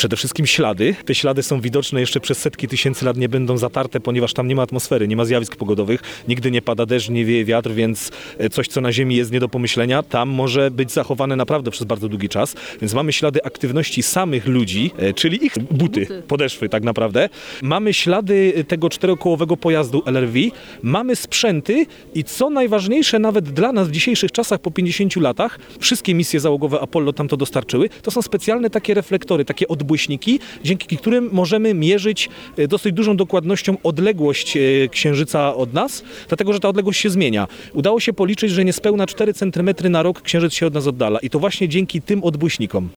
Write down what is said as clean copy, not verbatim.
Przede wszystkim ślady. Te ślady są widoczne jeszcze przez setki tysięcy lat, nie będą zatarte, ponieważ tam nie ma atmosfery, nie ma zjawisk pogodowych, nigdy nie pada deszcz, nie wieje wiatr, więc coś, co na Ziemi jest nie do pomyślenia, tam może być zachowane naprawdę przez bardzo długi czas. Więc mamy ślady aktywności samych ludzi, czyli ich buty, podeszwy tak naprawdę. Mamy ślady tego czterokołowego pojazdu LRV, mamy sprzęty i co najważniejsze nawet dla nas w dzisiejszych czasach po 50 latach, wszystkie misje załogowe Apollo tam to dostarczyły, to są specjalne takie reflektory, takie odbłyśniki, dzięki którym możemy mierzyć dosyć dużą dokładnością odległość Księżyca od nas, dlatego że ta odległość się zmienia. Udało się policzyć, że niespełna 4 cm na rok Księżyc się od nas oddala i to właśnie dzięki tym odbłyśnikom.